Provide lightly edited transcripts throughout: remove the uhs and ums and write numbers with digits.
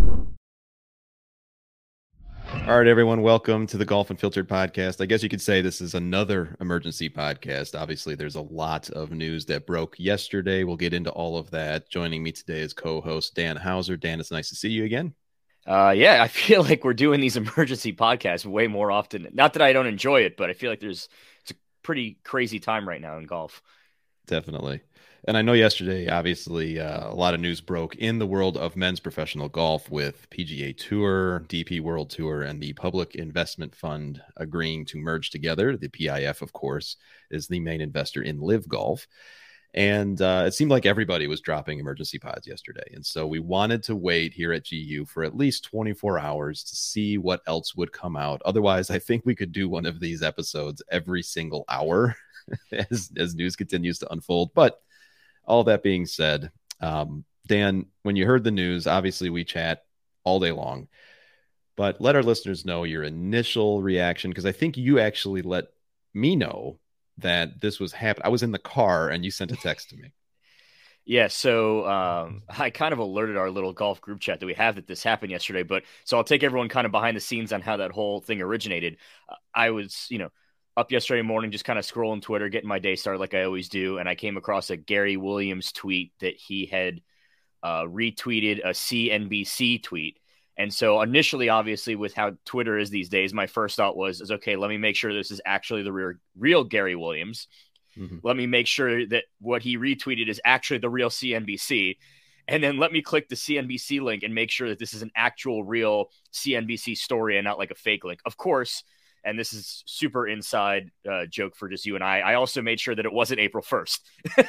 All right, everyone, welcome to the Golf Unfiltered podcast. I guess you could say this is another emergency podcast. Obviously, there's a lot of news that broke yesterday. We'll get into all of that. Joining me today is co-host Dan Hauser. Dan, it's nice to see you again. Yeah, I feel like we're doing these emergency podcasts way more often. Not that I don't enjoy it, but I feel like it's a pretty crazy time right now in golf. Definitely. And I know yesterday, obviously, a lot of news broke in the world of men's professional golf with PGA Tour, DP World Tour, and the Public Investment Fund agreeing to merge together. The PIF, of course, is the main investor in Live Golf. And it seemed like everybody was dropping emergency pods yesterday. And so we wanted to wait here at GU for at least 24 hours to see what else would come out. Otherwise, I think we could do one of these episodes every single hour as news continues to unfold. But all that being said, Dan, when you heard the news, obviously we chat all day long, but let our listeners know your initial reaction, because I think you actually let me know that this was happening. I was in the car and you sent a text to me. Yeah, so I kind of alerted our little golf group chat that we have that this happened yesterday. But so I'll take everyone kind of behind the scenes on how that whole thing originated. I was, up yesterday morning, just kind of scrolling Twitter, getting my day started like I always do. And I came across a Gary Williams tweet that he had retweeted a CNBC tweet. And so initially, obviously, with how Twitter is these days, my first thought was okay, let me make sure this is actually the real Gary Williams. Mm-hmm. Let me make sure that what he retweeted is actually the real CNBC. And then let me click the CNBC link and make sure that this is an actual real CNBC story and not like a fake link. Of course, and this is super inside joke for just you and I also made sure that it wasn't April 1st.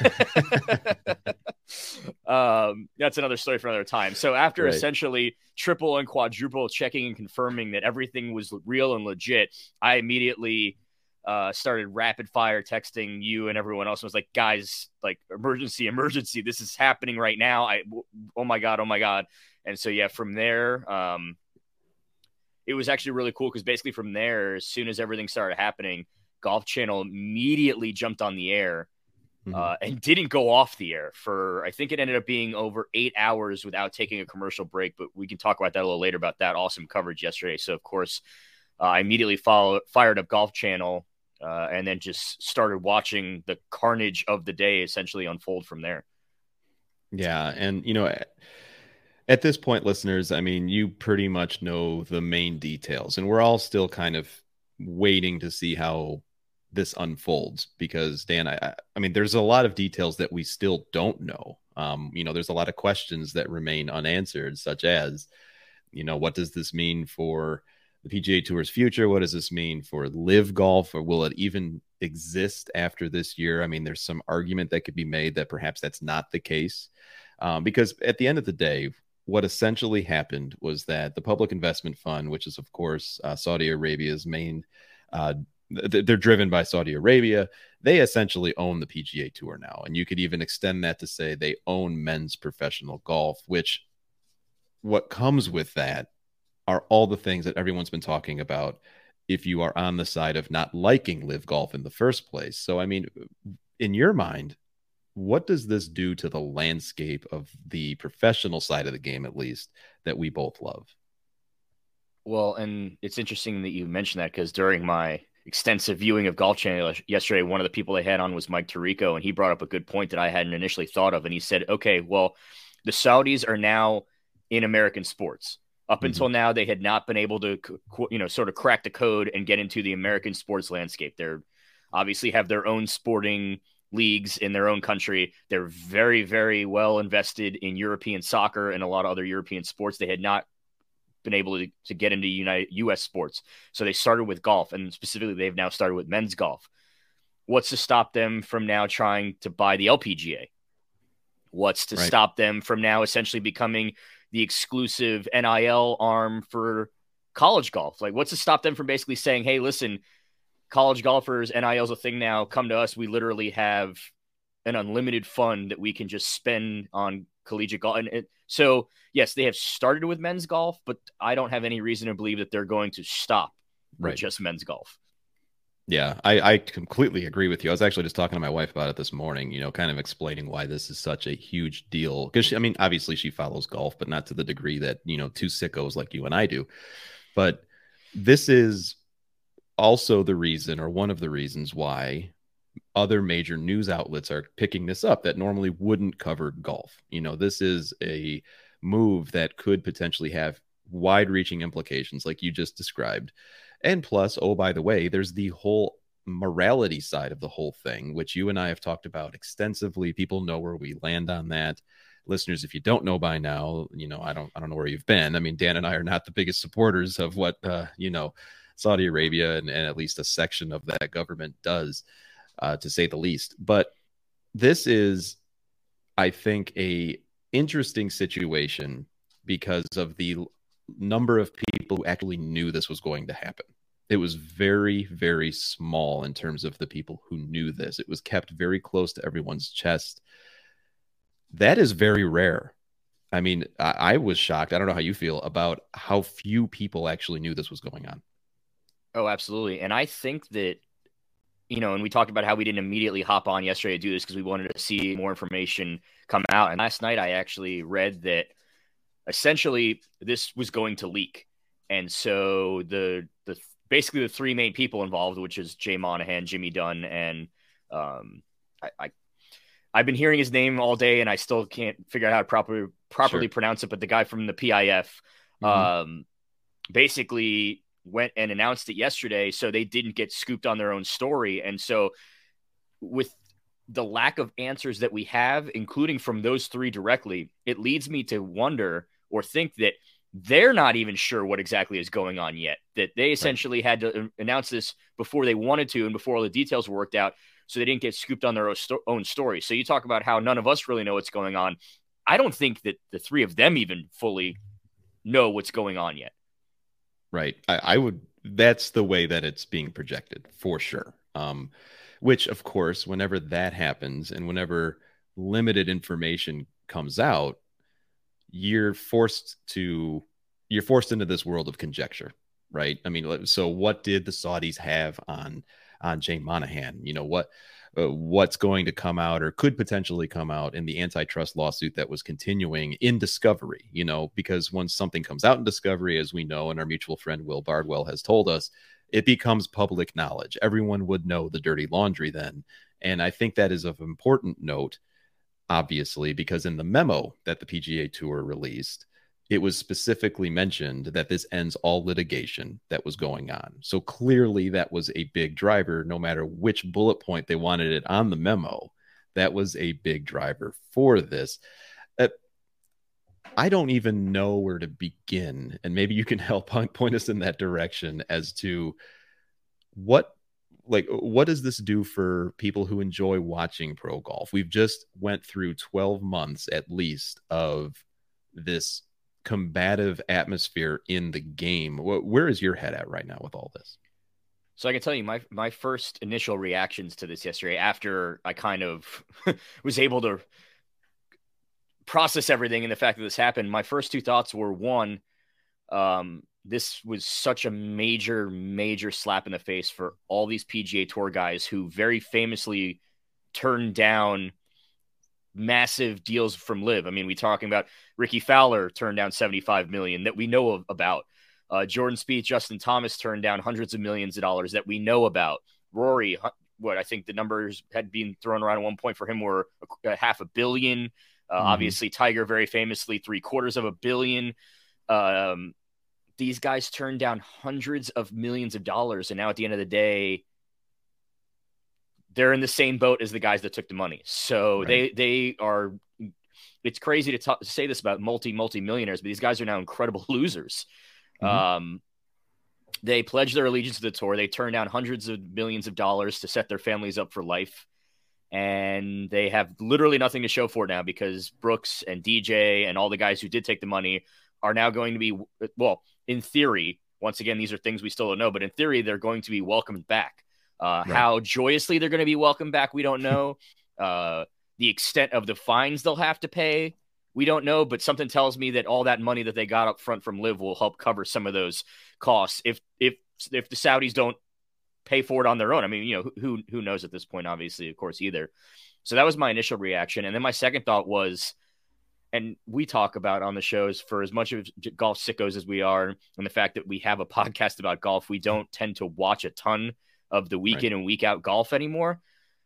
That's another story for another time. So after essentially triple and quadruple checking and confirming that everything was real and legit, I immediately started rapid fire texting you and everyone else. I was like, guys, like emergency, this is happening right now. Oh my God. And so, yeah, from there, it was actually really cool because basically from there, as soon as everything started happening, Golf Channel immediately jumped on the air and didn't go off the air for, I think it ended up being over 8 hours without taking a commercial break. But we can talk about that a little later about that awesome coverage yesterday. So, of course, I immediately fired up Golf Channel and then just started watching the carnage of the day essentially unfold from there. Yeah. And, at this point, listeners, I mean, you pretty much know the main details, and we're all still kind of waiting to see how this unfolds because, Dan, I mean, there's a lot of details that we still don't know. There's a lot of questions that remain unanswered, such as, what does this mean for the PGA Tour's future? What does this mean for Live Golf, or will it even exist after this year? I mean, there's some argument that could be made that perhaps that's not the case, because at the end of the day, what essentially happened was that the Public Investment Fund, which is, of course, Saudi Arabia's main, they're driven by Saudi Arabia. They essentially own the PGA Tour now. And you could even extend that to say they own men's professional golf, which what comes with that are all the things that everyone's been talking about if you are on the side of not liking Live Golf in the first place. So, I mean, in your mind, what does this do to the landscape of the professional side of the game, at least, that we both love? Well, and it's interesting that you mentioned that because during my extensive viewing of Golf Channel yesterday, one of the people they had on was Mike Tirico, and he brought up a good point that I hadn't initially thought of. And he said, okay, well, the Saudis are now in American sports. Up until now, they had not been able to, sort of crack the code and get into the American sports landscape. They're obviously have their own sporting leagues in their own country. They're very, very well invested in European soccer and a lot of other European sports. They had not been able to get into U.S. sports. So they started with golf, and specifically they've now started with men's golf. What's to stop them from now trying to buy the LPGA? What's to stop them from now essentially becoming the exclusive NIL arm for college golf? Like, what's to stop them from basically saying, hey, listen, college golfers, NIL is a thing now. Come to us. We literally have an unlimited fund that we can just spend on collegiate golf. So, yes, they have started with men's golf, but I don't have any reason to believe that they're going to stop with just men's golf. Yeah, I completely agree with you. I was actually just talking to my wife about it this morning, kind of explaining why this is such a huge deal. Because, I mean, obviously she follows golf, but not to the degree that, two sickos like you and I do. But this is also the reason, or one of the reasons, why other major news outlets are picking this up that normally wouldn't cover golf. This is a move that could potentially have wide reaching implications, like you just described. And plus, oh, by the way, there's the whole morality side of the whole thing, which you and I have talked about extensively. People know where we land on that. Listeners, if you don't know by now, I don't know where you've been. I mean, Dan and I are not the biggest supporters of what Saudi Arabia and at least a section of that government does, to say the least. But this is, I think, a interesting situation because of the number of people who actually knew this was going to happen. It was very, very small in terms of the people who knew this. It was kept very close to everyone's chest. That is very rare. I mean, I was shocked. I don't know how you feel about how few people actually knew this was going on. Oh, absolutely. And I think that, and we talked about how we didn't immediately hop on yesterday to do this because we wanted to see more information come out. And last night I actually read that essentially this was going to leak. And so basically the three main people involved, which is Jay Monahan, Jimmy Dunn, and I've been hearing his name all day and I still can't figure out how to properly Sure. pronounce it, but the guy from the PIF basically went and announced it yesterday so they didn't get scooped on their own story. And so with the lack of answers that we have, including from those three directly, it leads me to wonder or think that they're not even sure what exactly is going on yet, that they essentially had to announce this before they wanted to and before all the details were worked out, so they didn't get scooped on their own story. So you talk about how none of us really know what's going on. I don't think that the three of them even fully know what's going on yet. Right. I would, that's the way that it's being projected for sure. Which, of course, whenever that happens and whenever limited information comes out, you're forced into this world of conjecture, right? I mean, so what did the Saudis have on Jay Monahan? What's going to come out or could potentially come out in the antitrust lawsuit that was continuing in discovery, because once something comes out in discovery, as we know, and our mutual friend Will Bardwell has told us, it becomes public knowledge. Everyone would know the dirty laundry then. And I think that is of important note, obviously, because in the memo that the PGA Tour released, it was specifically mentioned that this ends all litigation that was going on. So clearly that was a big driver, no matter which bullet point they wanted it on the memo. That was a big driver for this. I don't even know where to begin. And maybe you can help point us in that direction as to what what does this do for people who enjoy watching pro golf? We've just went through 12 months at least of this combative atmosphere in the game. Where is your head at right now with all this? So I can tell you my first initial reactions to this yesterday, after I kind of was able to process everything and the fact that this happened, my first two thoughts were, one, this was such a major, major slap in the face for all these PGA Tour guys who very famously turned down massive deals from LIV. I mean, we talking about Ricky Fowler turned down $75 million that we know about. Jordan Spieth, Justin Thomas turned down hundreds of millions of dollars that we know about. Rory, what I think the numbers had been thrown around at one point for him were $500 million. Obviously, Tiger very famously $750 million. These guys turned down hundreds of millions of dollars, and now at the end of the day, they're in the same boat as the guys that took the money. So they are. It's crazy to say this about multi-millionaires, but these guys are now incredible losers. They pledged their allegiance to the tour. They turned down hundreds of millions of dollars to set their families up for life. And they have literally nothing to show for it now, because Brooks and DJ and all the guys who did take the money are now going to be, well, in theory, once again, these are things we still don't know, but in theory, they're going to be welcomed back. How joyously they're going to be welcomed back, we don't know. The extent of the fines they'll have to pay, we don't know, but something tells me that all that money that they got up front from LIV will help cover some of those costs if the Saudis don't pay for it on their own. I mean, who knows at this point, obviously, of course, either. So that was my initial reaction. And then my second thought was, and we talk about on the shows, for as much of golf sickos as we are, and the fact that we have a podcast about golf, we don't tend to watch a ton of the week in and week out golf anymore.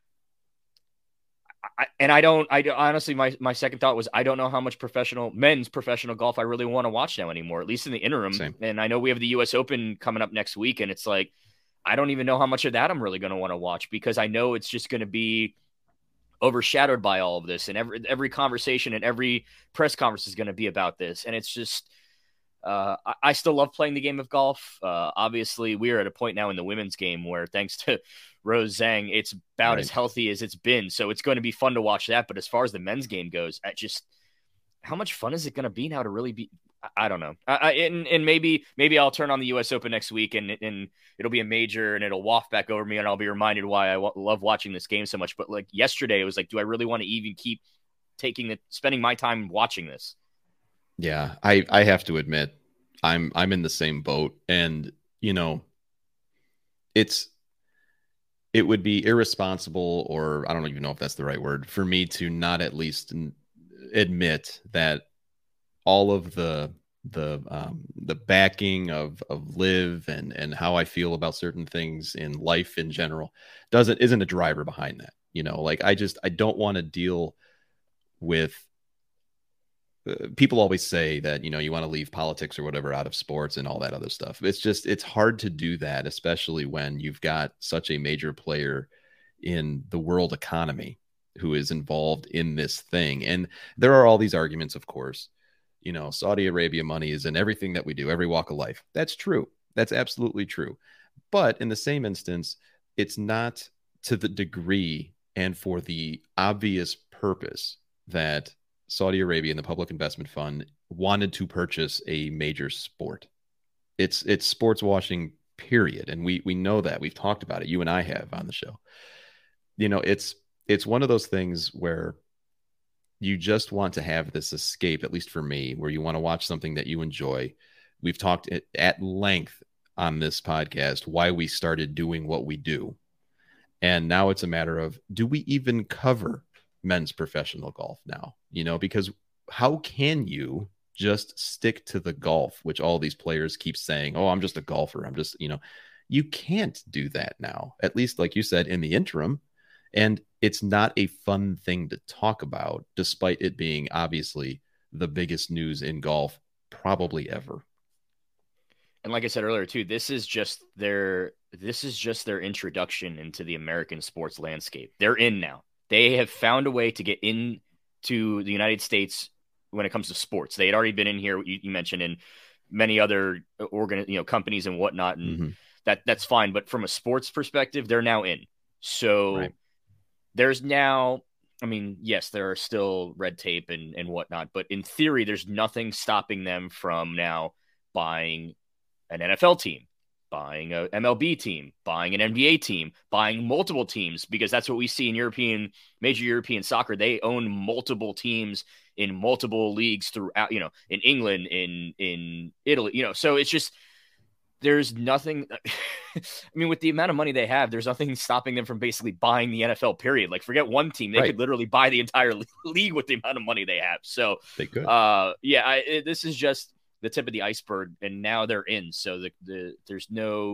I honestly, my second thought was, I don't know how much men's professional golf I really want to watch now anymore, at least in the interim. Same. And I know we have the US Open coming up next week, and it's like, I don't even know how much of that I'm really going to want to watch, because I know it's just going to be overshadowed by all of this, and every conversation and every press conference is going to be about this. And it's just, I still love playing the game of golf. Obviously, we are at a point now in the women's game where, thanks to Rose Zhang, it's about as healthy as it's been. So it's going to be fun to watch that. But as far as the men's game goes, how much fun is it going to be now to really be? I don't know. And maybe I'll turn on the U.S. Open next week, and it'll be a major, and it'll waft back over me, and I'll be reminded why I love watching this game so much. But like yesterday, it was like, do I really want to even keep spending my time watching this? Yeah, I have to admit, I'm in the same boat, and it would be irresponsible, or I don't even know if that's the right word, for me to not at least admit that all of the backing of LIV and how I feel about certain things in life in general isn't a driver behind that. Like I don't want to deal with. People always say that, you want to leave politics or whatever out of sports and all that other stuff. It's hard to do that, especially when you've got such a major player in the world economy who is involved in this thing. And there are all these arguments, of course. Saudi Arabia money is in everything that we do, every walk of life. That's true. That's absolutely true. But in the same instance, it's not to the degree and for the obvious purpose that Saudi Arabia and the Public Investment Fund wanted to purchase a major sport. It's sports washing, period. And we know that. We've talked about it. You and I have on the show. It's one of those things where you just want to have this escape, at least for me, where you want to watch something that you enjoy. We've talked at length on this podcast why we started doing what we do. And now it's a matter of, do we even cover men's professional golf now? Because how can you just stick to the golf, which all these players keep saying, oh, I'm just a golfer, I'm just, you can't do that now, at least like you said, in the interim. And it's not a fun thing to talk about, despite it being obviously the biggest news in golf probably ever. And like I said earlier too, this is just their introduction into the American sports landscape. They're in now. They have found a way to get into the United States when it comes to sports. They had already been in here, you mentioned, in many other companies and whatnot, and that's fine. But from a sports perspective, they're now in. So there's now, I mean, yes, there are still red tape and whatnot, but in theory, there's nothing stopping them from now buying an NFL team, buying a MLB team, buying an NBA team, buying multiple teams, because that's what we see in major European soccer. They own multiple teams in multiple leagues throughout, in England, in Italy, so it's just, there's nothing. I mean, with the amount of money they have, there's nothing stopping them from basically buying the NFL, period. Like, forget one team. They could literally buy the entire league with the amount of money they have. So they could. This is just the tip of the iceberg, and now they're in. So there's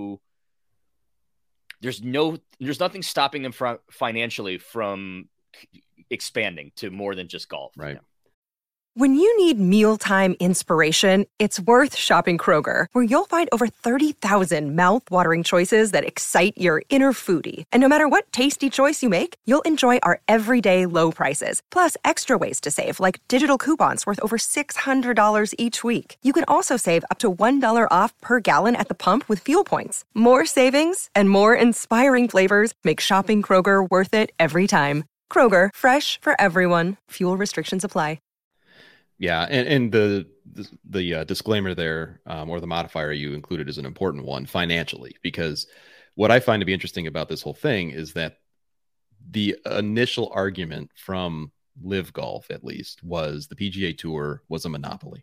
nothing stopping them financially from expanding to more than just golf. Right. When you need mealtime inspiration, it's worth shopping Kroger, where you'll find over 30,000 mouth-watering choices that excite your inner foodie. And no matter what tasty choice you make, you'll enjoy our everyday low prices, plus extra ways to save, like digital coupons worth over $600 each week. You can also save up to $1 off per gallon at the pump with fuel points. More savings and more inspiring flavors make shopping Kroger worth it every time. Kroger, fresh for everyone. Fuel restrictions apply. Yeah, and the disclaimer there, or the modifier you included, is an important one financially, because what I find to be interesting about this whole thing is that the initial argument from LIV Golf, at least, was the PGA Tour was a monopoly.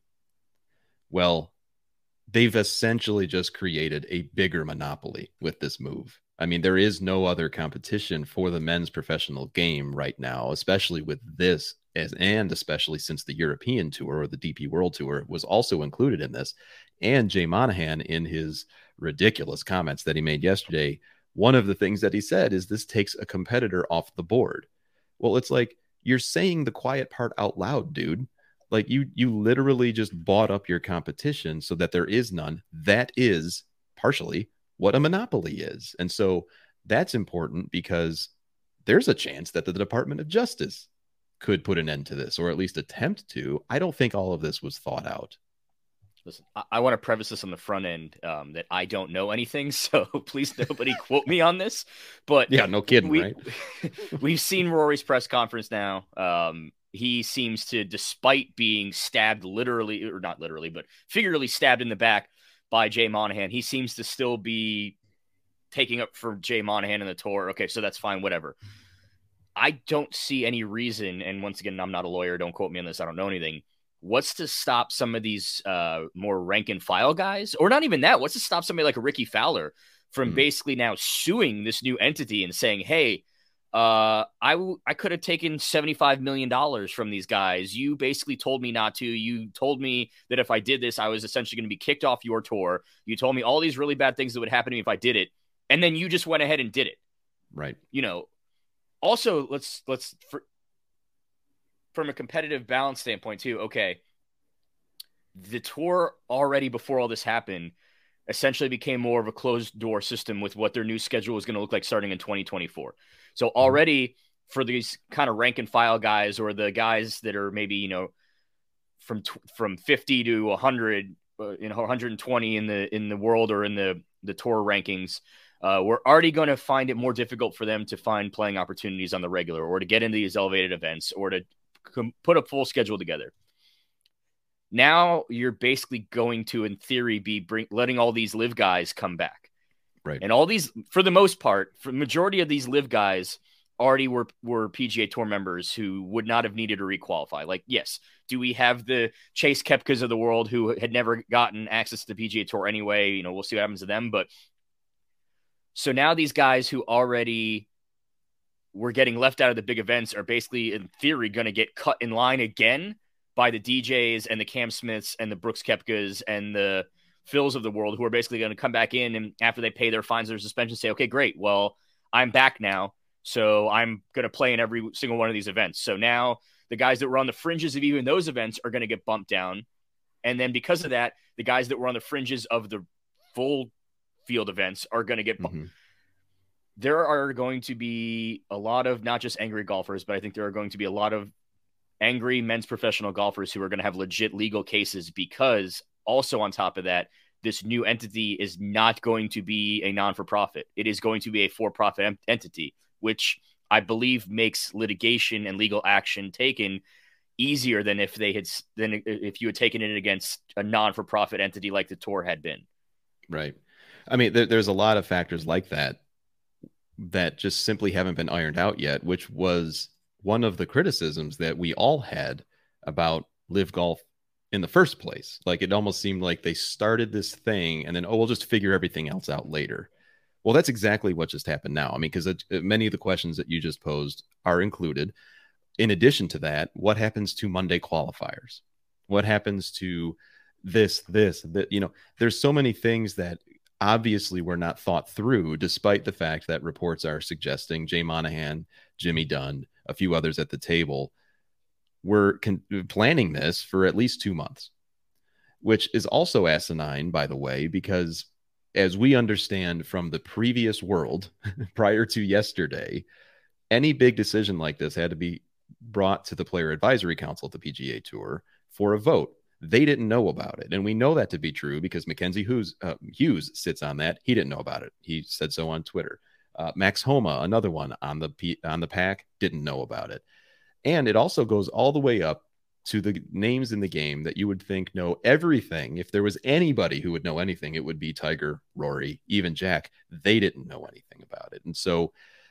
Well, they've essentially just created a bigger monopoly with this move. I mean, there is no other competition for the men's professional game right now, especially with this, and especially since the European Tour or the DP World Tour was also included in this. And Jay Monahan, in his ridiculous comments that he made yesterday, one of the things that he said is this takes a competitor off the board. Well, it's like you're saying the quiet part out loud, dude. Like you literally just bought up your competition so that there is none. That is partially what a monopoly is. And so that's important because there's a chance that the Department of Justice could put an end to this, or at least attempt to. I don't think all of this was thought out. Listen, I want to preface this on the front end that I don't know anything, so please nobody quote me on this. But yeah, no kidding, right? We've seen Rory's press conference now. He seems to, despite being stabbed literally, or not literally, but figuratively stabbed in the back by Jay Monahan, he seems to still be taking up for Jay Monahan in the tour. Okay, so that's fine, whatever. I don't see any reason, and once again, I'm not a lawyer, don't quote me on this, I don't know anything. What's to stop some of these more rank and file guys, or not even that? What's to stop somebody like a Ricky Fowler from basically now suing this new entity and saying, hey, I could have taken $75 million from these guys. You basically told me not to. You told me that if I did this, I was essentially going to be kicked off your tour. You told me all these really bad things that would happen to me if I did it. And then you just went ahead and did it. Right. You know, also from a competitive balance standpoint too. Okay. The tour already before all this happened essentially became more of a closed door system with what their new schedule was going to look like starting in 2024. So already for these kind of rank and file guys, or the guys that are maybe, you know, from 50 to 100, 120 in the world or in the tour rankings, we're already going to find it more difficult for them to find playing opportunities on the regular, or to get into these elevated events, or to put a full schedule together. Now you're basically going to, in theory, be letting all these live guys come back. Right. And all these, for the most part, for the majority of these live guys already were PGA Tour members who would not have needed to requalify. Like, yes, do we have the Chase Koepkas of the world who had never gotten access to the PGA Tour anyway? You know, we'll see what happens to them. But so now these guys who already were getting left out of the big events are basically, in theory, going to get cut in line again by the DJs and the Cam Smiths and the Brooks Koepkas and the Phils of the world, who are basically going to come back in, and after they pay their fines or suspension, say, okay, great. Well, I'm back now. So I'm going to play in every single one of these events. So now the guys that were on the fringes of even those events are going to get bumped down. And then because of that, the guys that were on the fringes of the full field events are going to get bumped. There are going to be a lot of not just angry golfers, but I think there are going to be a lot of angry men's professional golfers who are going to have legit legal cases, because also on top of that, this new entity is not going to be a non-for-profit. It is going to be a for-profit entity, which I believe makes litigation and legal action taken easier than if you had taken it against a non-for-profit entity like the tour had been. Right. I mean, there's a lot of factors like that just simply haven't been ironed out yet, which was one of the criticisms that we all had about Live Golf in the first place. Like, it almost seemed like they started this thing and then, we'll just figure everything else out later. Well, that's exactly what just happened now. I mean, because many of the questions that you just posed are included. In addition to that, what happens to Monday qualifiers? What happens to this, that, you know, there's so many things that obviously were not thought through, despite the fact that reports are suggesting Jay Monahan, Jimmy Dunn, a few others at the table were planning this for at least 2 months, which is also asinine, by the way, because as we understand from the previous world prior to yesterday, any big decision like this had to be brought to the Player Advisory Council at the PGA Tour for a vote. They didn't know about it. And we know that to be true because Mackenzie Hughes sits on that. He didn't know about it. He said so on Twitter. Max Homa, another one on the pack, didn't know about it. And it also goes all the way up to the names in the game that you would think know everything. If there was anybody who would know anything, it would be Tiger, Rory, even Jack. They didn't know anything about it. And so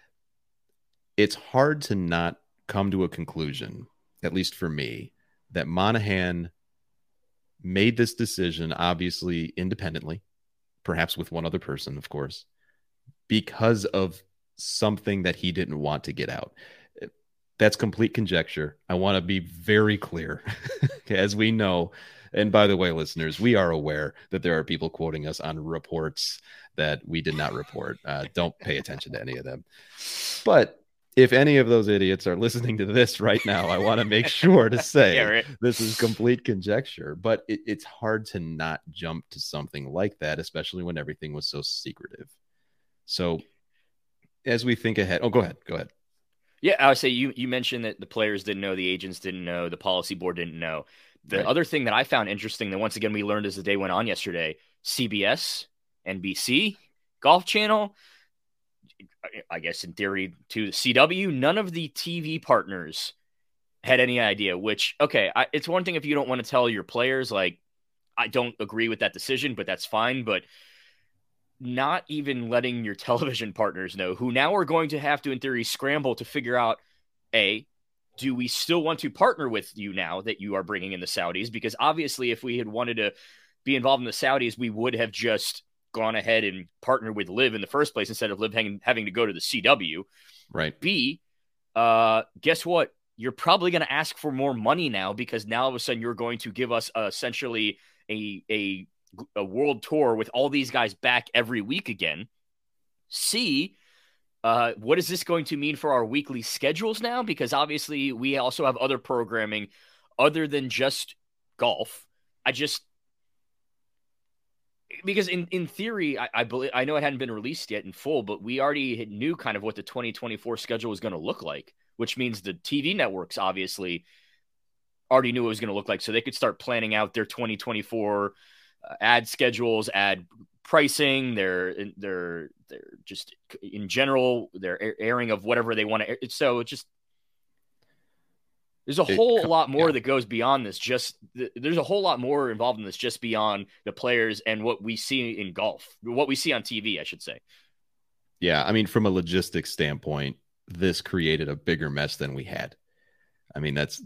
it's hard to not come to a conclusion, at least for me, that Monahan made this decision, obviously independently, perhaps with one other person, of course, because of something that he didn't want to get out. That's complete conjecture. I want to be very clear, as we know. And by the way, listeners, we are aware that there are people quoting us on reports that we did not report. Don't pay attention to any of them. But if any of those idiots are listening to this right now, I want to make sure to say this is complete conjecture. But it's hard to not jump to something like that, especially when everything was so secretive. So as we think ahead, go ahead. Yeah, I would say you mentioned that the players didn't know, the agents didn't know, the policy board didn't know. The other thing that I found interesting that once again we learned as the day went on yesterday, CBS, NBC, Golf Channel, I guess in theory to the CW, none of the TV partners had any idea, which, okay, it's one thing if you don't want to tell your players, like, I don't agree with that decision, but that's fine. But not even letting your television partners know, who now are going to have to, in theory, scramble to figure out, A, do we still want to partner with you now that you are bringing in the Saudis? Because obviously, if we had wanted to be involved in the Saudis, we would have just gone ahead and partnered with Liv in the first place instead of Liv having to go to the CW. Right. B, guess what? You're probably going to ask for more money now because now all of a sudden you're going to give us essentially a world tour with all these guys back every week again. C, what is this going to mean for our weekly schedules now? Because obviously we also have other programming other than just golf. Because in theory, I believe, I know it hadn't been released yet in full, but we already knew kind of what the 2024 schedule was going to look like, which means the TV networks obviously already knew what it was going to look like. So they could start planning out their 2024 ad schedules, ad pricing, their just in general, their airing of whatever they want to. So it just, there's a whole lot more that goes beyond this. There's a whole lot more involved in this just beyond the players and what we see in golf, what we see on TV, I should say. Yeah. I mean, from a logistics standpoint, this created a bigger mess than we had. I mean, that's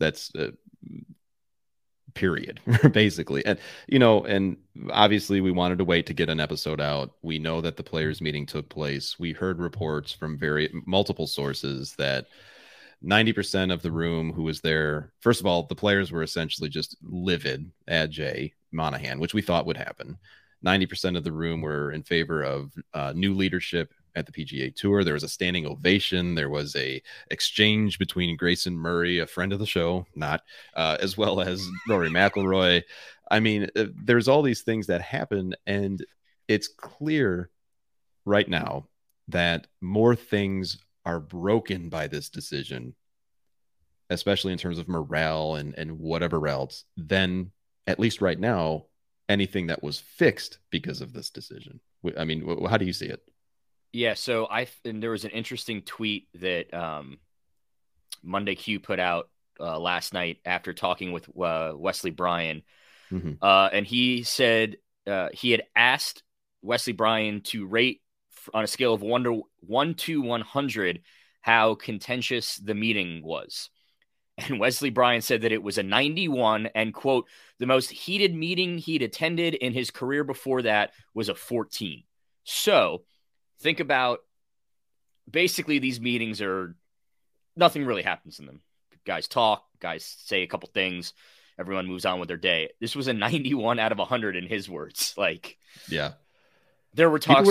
period, basically. And, and obviously we wanted to wait to get an episode out. We know that the players meeting took place. We heard reports from multiple sources that 90% of the room who was there, first of all, the players were essentially just livid at Jay Monahan, which we thought would happen. 90% of the room were in favor of new leadership at the PGA Tour. There was a standing ovation. There was a exchange between Grayson Murray, a friend of the show, as well as Rory McIlroy. I mean, there's all these things that happen, and it's clear right now that more things are broken by this decision, especially in terms of morale and whatever else, than, at least right now, anything that was fixed because of this decision. I mean, how do you see it? Yeah, so there was an interesting tweet that Monday Q put out last night after talking with Wesley Bryan. Mm-hmm. And he said he had asked Wesley Bryan to rate on a scale of 1 to 100 how contentious the meeting was. And Wesley Bryan said that it was a 91 and, quote, the most heated meeting he'd attended in his career before that was a 14. So think about, basically these meetings are, nothing really happens in them. Guys talk, guys say a couple things, everyone moves on with their day. This was a 91 out of 100 in his words. Like, yeah. There were talks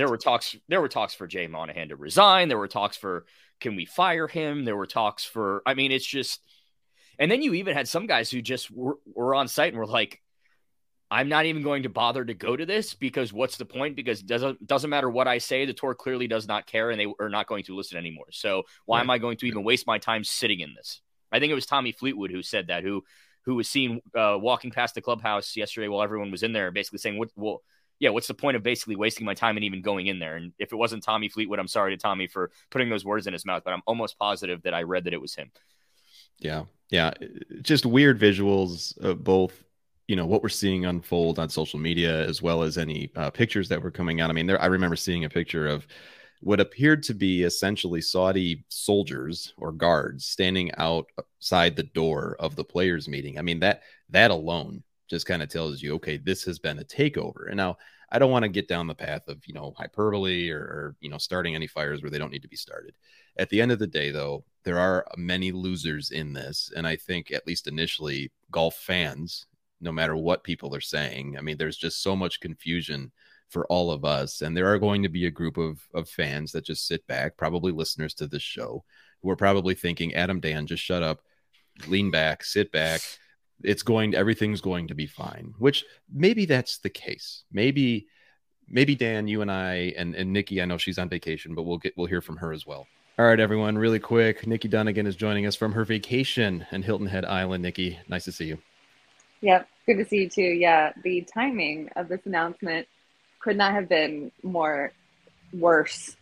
for Jay Monahan to resign. There were talks for, can we fire him? There were talks for, I mean, it's just, and then you even had some guys who just were on site and were like, I'm not even going to bother to go to this because what's the point? Because it doesn't matter what I say. The tour clearly does not care and they are not going to listen anymore. So why am I going to even waste my time sitting in this? I think it was Tommy Fleetwood who said that, who was seen walking past the clubhouse yesterday while everyone was in there, basically saying, what's the point of basically wasting my time and even going in there? And if it wasn't Tommy Fleetwood, I'm sorry to Tommy for putting those words in his mouth, but I'm almost positive that I read that it was him. Yeah. Yeah. Just weird visuals of both, what we're seeing unfold on social media, as well as any pictures that were coming out. I mean, I remember seeing a picture of what appeared to be essentially Saudi soldiers or guards standing outside the door of the players meeting. I mean, that alone just kind of tells you, okay, this has been a takeover. And now I don't want to get down the path of, hyperbole or starting any fires where they don't need to be started. At the end of the day, though, there are many losers in this. And I think, at least initially, golf fans, no matter what people are saying, I mean, there's just so much confusion for all of us. And there are going to be a group of fans that just sit back, probably listeners to this show, who are probably thinking, Adam, Dan, just shut up, lean back, sit back. Everything's going to be fine, which maybe that's the case. Maybe Dan, you and I and Nikki, I know she's on vacation, but we'll hear from her as well. All right, everyone, really quick. Nikki Dunnigan is joining us from her vacation in Hilton Head Island. Nikki, nice to see you. Yep, good to see you too. Yeah, the timing of this announcement could not have been worse.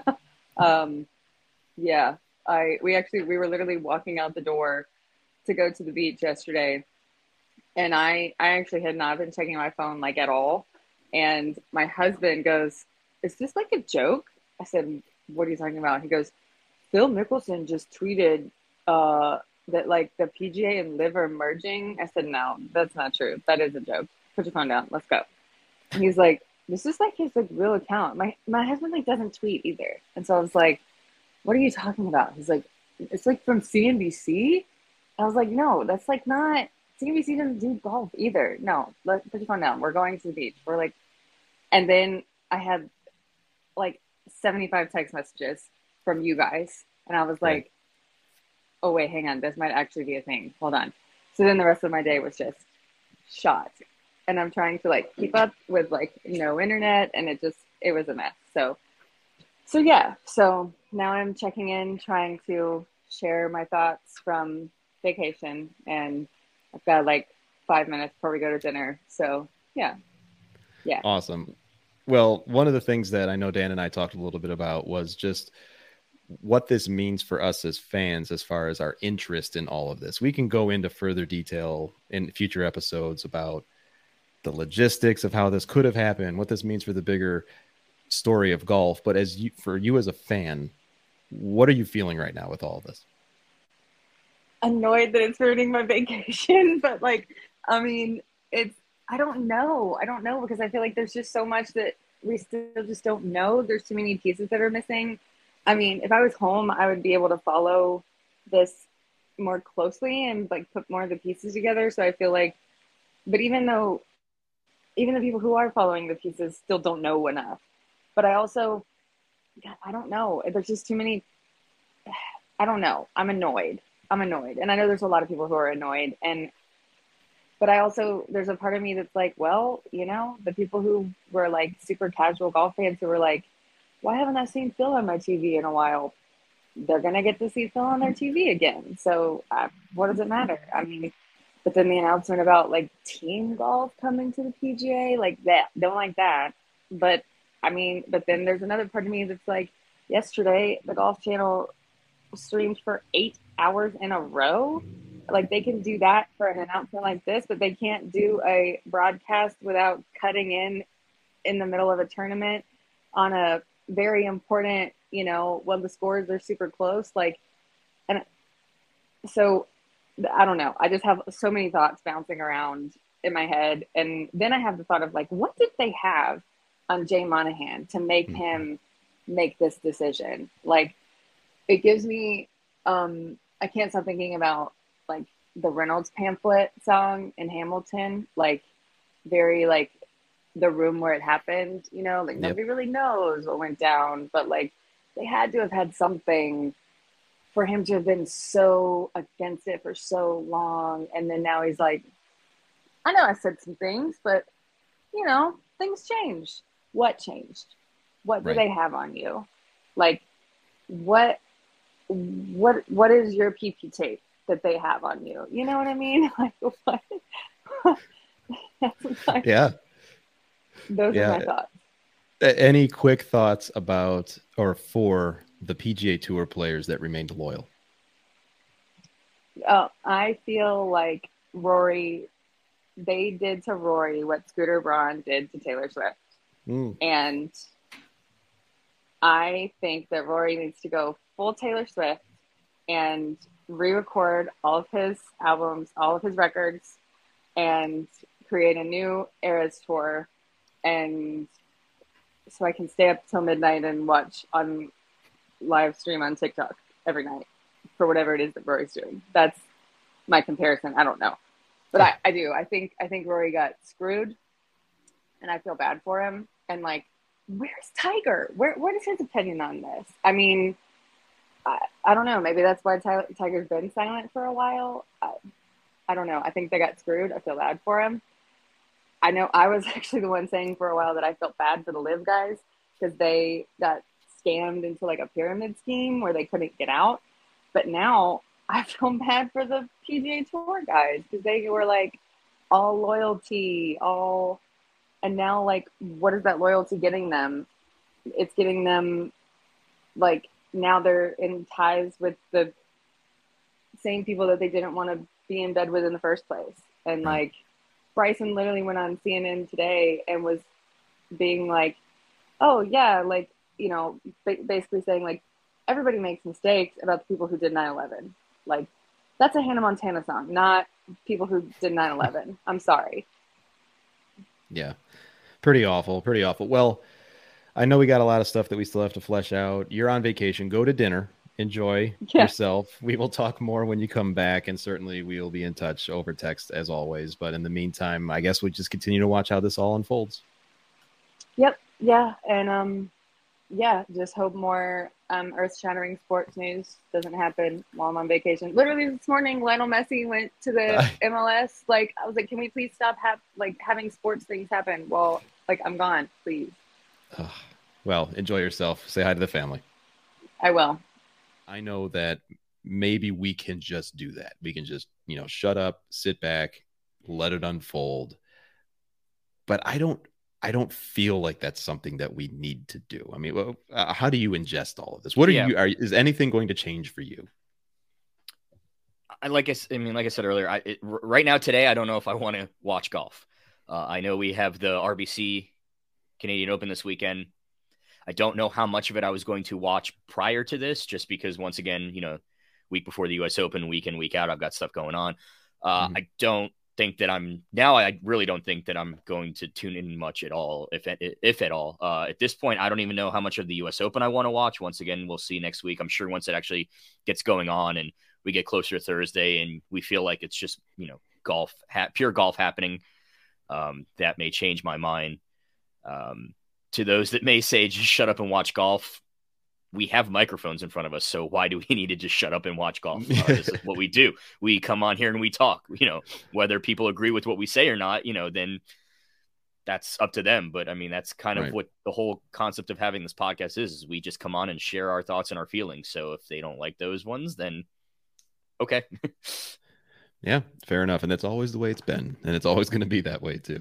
Yeah, we were literally walking out the door to go to the beach yesterday, and I actually had not been checking my phone like at all. And my husband goes, "Is this like a joke?" I said, "What are you talking about?" He goes, "Phil Mickelson just tweeted that like the PGA and LIV are merging." I said, "No, that's not true. That is a joke. Put your phone down. Let's go." And he's like, "This is like his like real account." My husband like doesn't tweet either, and so I was like, "What are you talking about?" He's like, "It's like from CNBC." I was like, "No, that's like not CNBC doesn't do golf either. No, put your phone down. We're going to the beach." We're like, and then I had like 75 text messages from you guys, and I was like, "Oh wait, hang on, this might actually be a thing. Hold on." So then the rest of my day was just shot, and I'm trying to like keep up with like no internet, and it was a mess. So yeah, so now I'm checking in, trying to share my thoughts from vacation, and I've got like 5 minutes before we go to dinner. So yeah. Awesome. Well, one of the things that I know Dan and I talked a little bit about was just what this means for us as fans as far as our interest in all of this. We can go into further detail in future episodes about the logistics of how this could have happened, what this means for the bigger story of golf. But for you as a fan, what are you feeling right now with all of this? Annoyed that it's ruining my vacation, but like, I mean, I don't know because I feel like there's just so much that we still just don't know. There's too many pieces that are missing. I mean, if I was home, I would be able to follow this more closely and like put more of the pieces together. So I feel like, but even the people who are following the pieces still don't know enough. But I also, God, I don't know. There's just too many. I don't know. I'm annoyed. And I know there's a lot of people who are annoyed. But I also, there's a part of me that's like, well, the people who were like super casual golf fans who were like, why haven't I seen Phil on my TV in a while? They're going to get to see Phil on their TV again. So what does it matter? I mean, but then the announcement about like team golf coming to the PGA, like that, don't like that. But I mean, but then there's another part of me that's like, yesterday, the Golf Channel streamed for 8 hours in a row. Like they can do that for an announcement like this, but they can't do a broadcast without cutting in the middle of a tournament on a very important, when the scores are super close. Like, and so I don't know. I just have so many thoughts bouncing around in my head. And then I have the thought of like, what did they have on Jay Monahan to make him make this decision? Like, it gives me, I can't stop thinking about like the Reynolds pamphlet song in Hamilton, like very like the room where it happened, like nobody really knows what went down, but like they had to have had something for him to have been so against it for so long. And then now he's like, I know I said some things, but things changed. What changed? What do they have on you? Like, what is your PP tape that they have on you? You know what I mean? Like, what? Yeah. Those are my thoughts. Any quick thoughts about or for the PGA Tour players that remained loyal? I feel like they did to Rory what Scooter Braun did to Taylor Swift. And I think that Rory needs to go full Taylor Swift and re-record all of his albums, all of his records, and create a new Eras tour, and so I can stay up till midnight and watch on live stream on TikTok every night for whatever it is that Rory's doing. That's my comparison. I don't know, but I do. I think Rory got screwed, and I feel bad for him. And like, where's Tiger? What is his opinion on this? I mean, I don't know. Maybe that's why Tiger's been silent for a while. I don't know. I think they got screwed. I feel bad for him. I know I was actually the one saying for a while that I felt bad for the LIV guys because they got scammed into like a pyramid scheme where they couldn't get out. But now I feel bad for the PGA Tour guys because they were like all loyalty, and now like, what is that loyalty getting them? It's getting them like, now they're in ties with the same people that they didn't want to be in bed with in the first place. And like, Bryson literally went on CNN today and was being like, oh yeah, like, you know, basically saying like, everybody makes mistakes about the people who did 9/11. Like, that's a Hannah Montana song, not people who did 9/11. I'm sorry. Yeah. Pretty awful. Pretty awful. Well, I know we got a lot of stuff that we still have to flesh out. You're on vacation. Go to dinner. Enjoy yourself. We will talk more when you come back, and certainly we'll be in touch over text as always. But in the meantime, I guess we just continue to watch how this all unfolds. Yep. Yeah. And just hope more earth-shattering sports news doesn't happen while I'm on vacation. Literally this morning, Lionel Messi went to the MLS. Like, I was like, can we please stop having sports things happen while like I'm gone, please? Well, enjoy yourself. Say hi to the family. I will. I know that maybe we can just do that. We can just, shut up, sit back, let it unfold. But I don't feel like that's something that we need to do. I mean, how do you ingest all of this? Is anything going to change for you? Like I said earlier, right now today, I don't know if I want to watch golf. I know we have the RBC Canadian Open this weekend. I don't know how much of it I was going to watch prior to this, just because once again, week before the US Open, week in, week out, I've got stuff going on. I really don't think that I'm going to tune in much at all, if at all. At this point, I don't even know how much of the US Open I want to watch. Once again, we'll see next week. I'm sure once it actually gets going on and we get closer to Thursday and we feel like it's just, pure golf happening, that may change my mind. To those that may say, just shut up and watch golf, we have microphones in front of us, so why do we need to just shut up and watch golf? This is what we do. We come on here and we talk, whether people agree with what we say or not, then that's up to them. But I mean, that's kind of what the whole concept of having this podcast is we just come on and share our thoughts and our feelings. So if they don't like those ones, then okay. Yeah, fair enough. And that's always the way it's been. And it's always going to be that way too.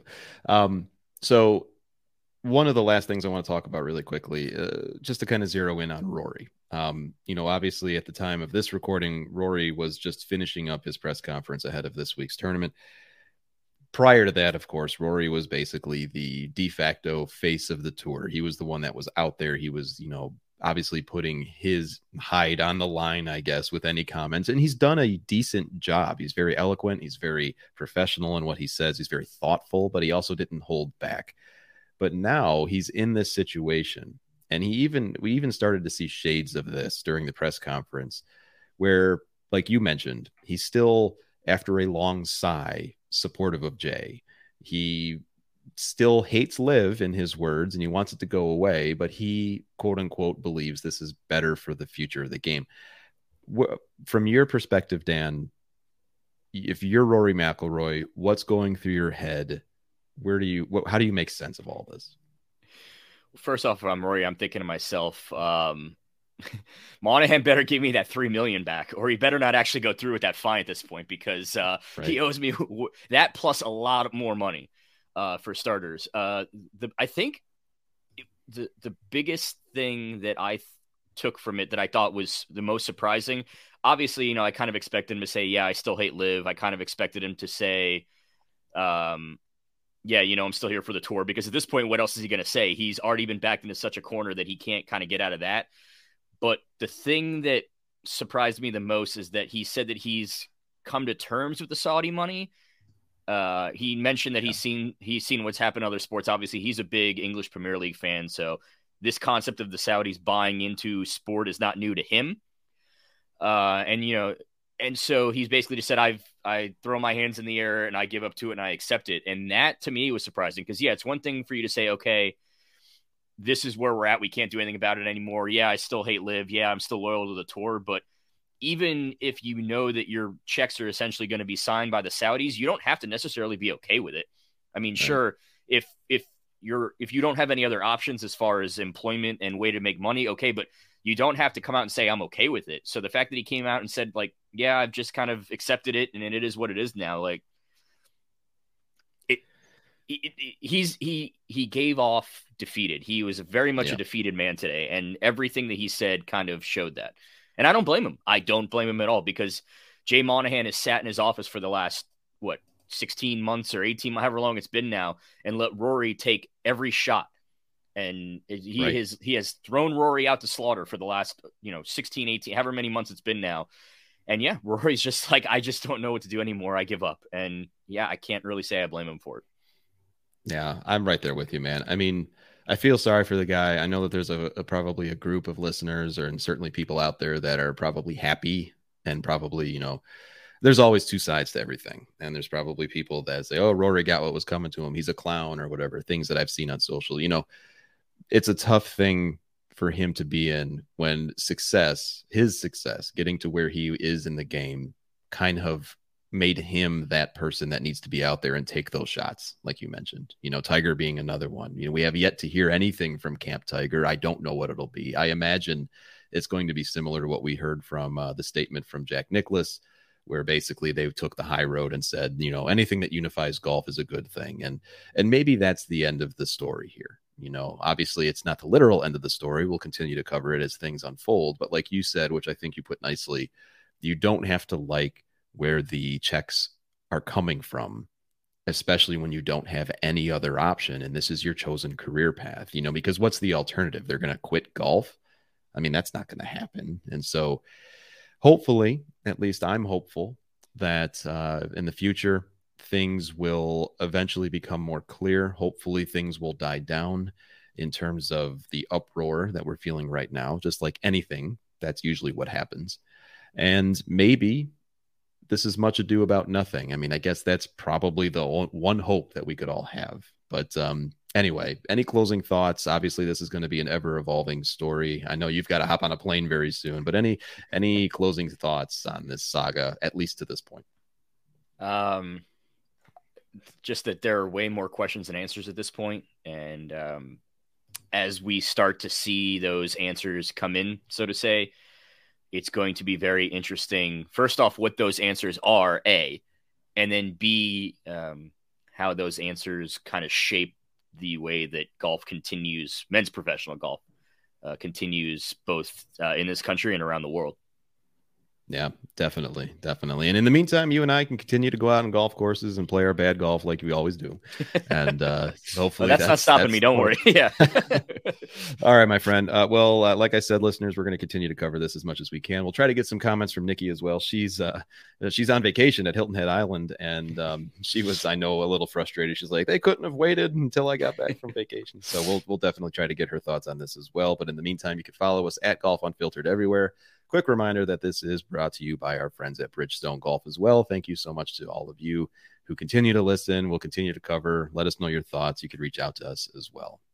So one of the last things I want to talk about really quickly, just to kind of zero in on Rory. Obviously at the time of this recording, Rory was just finishing up his press conference ahead of this week's tournament. Prior to that, of course, Rory was basically the de facto face of the tour. He was the one that was out there. He was, obviously putting his hide on the line, I guess, with any comments. And he's done a decent job. He's very eloquent. He's very professional in what he says. He's very thoughtful, but he also didn't hold back. But now he's in this situation, and we even started to see shades of this during the press conference where, like you mentioned, he's still, after a long sigh, supportive of Jay. He still hates LIV in his words, and he wants it to go away, but he, quote unquote, believes this is better for the future of the game. From your perspective, Dan, if you're Rory McIlroy, what's going through your head? How do you make sense of all this? First off, if I'm Rory, I'm thinking to myself, Monahan better give me that $3 million back, or he better not actually go through with that fine at this point, because he owes me that plus a lot more money, for starters. I think the biggest thing that I took from it that I thought was the most surprising, obviously, I kind of expected him to say, yeah, I still hate LIV. I kind of expected him to say, yeah, I'm still here for the tour, because at this point, what else is he going to say? He's already been backed into such a corner that he can't kind of get out of that. But the thing that surprised me the most is that he said that he's come to terms with the Saudi money. He mentioned that he's seen what's happened in other sports. Obviously, he's a big English Premier League fan, so this concept of the Saudis buying into sport is not new to him. And so he's basically just said, I throw my hands in the air and I give up to it and I accept it. And that to me was surprising because, yeah, it's one thing for you to say, okay, this is where we're at. We can't do anything about it anymore. Yeah, I still hate Liv. Yeah, I'm still loyal to the tour. But even if you know that your checks are essentially going to be signed by the Saudis, you don't have to necessarily be okay with it. I mean, sure, if you don't have any other options as far as employment and way to make money, okay, but you don't have to come out and say, I'm okay with it. So the fact that he came out and said, like, yeah, I've just kind of accepted it and it is what it is now. Like he gave off defeated. He was very much a defeated man today. And everything that he said kind of showed that. And I don't blame him. I don't blame him at all because Jay Monahan has sat in his office for the last, 16 months or 18, however long it's been now, and let Rory take every shot. And he has thrown Rory out to slaughter for the last, 16, 18, however many months it's been now. And yeah, Rory's just like, I just don't know what to do anymore. I give up. And yeah, I can't really say I blame him for it. Yeah, I'm right there with you, man. I mean, I feel sorry for the guy. I know that there's probably a group of listeners and certainly people out there that are probably happy and probably, there's always two sides to everything. And there's probably people that say, oh, Rory got what was coming to him. He's a clown or whatever, things that I've seen on social. It's a tough thing for him to be in when his success, getting to where he is in the game kind of made him that person that needs to be out there and take those shots. Like you mentioned, Tiger being another one. We have yet to hear anything from Camp Tiger. I don't know what it'll be. I imagine it's going to be similar to what we heard from the statement from Jack Nicklaus, where basically they took the high road and said, anything that unifies golf is a good thing. And maybe that's the end of the story here. Obviously it's not the literal end of the story. We'll continue to cover it as things unfold. But like you said, which I think you put nicely, you don't have to like where the checks are coming from, especially when you don't have any other option. And this is your chosen career path, because what's the alternative? They're going to quit golf. I mean, that's not going to happen. And so hopefully, at least I'm hopeful that in the future, things will eventually become more clear. Hopefully things will die down in terms of the uproar that we're feeling right now. Just like anything, that's usually what happens. And maybe this is much ado about nothing. I mean, I guess that's probably the one hope that we could all have. But anyway, any closing thoughts? Obviously, this is going to be an ever-evolving story. I know you've got to hop on a plane very soon, but any closing thoughts on this saga, at least to this point? Just that there are way more questions than answers at this point. And as we start to see those answers come in, so to say, it's going to be very interesting. First off, what those answers are, A, and then B, how those answers kind of shape the way that golf continues, men's professional golf continues both in this country and around the world. Yeah, definitely. Definitely. And in the meantime, you and I can continue to go out on golf courses and play our bad golf like we always do. And hopefully that's not stopping me. Don't worry. Yeah. All right, my friend. Like I said, listeners, we're going to continue to cover this as much as we can. We'll try to get some comments from Nikki as well. She's on vacation at Hilton Head Island. And she was, I know, a little frustrated. She's like, they couldn't have waited until I got back from vacation. So we'll definitely try to get her thoughts on this as well. But in the meantime, you can follow us at Golf Unfiltered everywhere. Quick reminder that this is brought to you by our friends at Bridgestone Golf as well. Thank you so much to all of you who continue to listen. We'll continue to cover. Let us know your thoughts. You could reach out to us as well.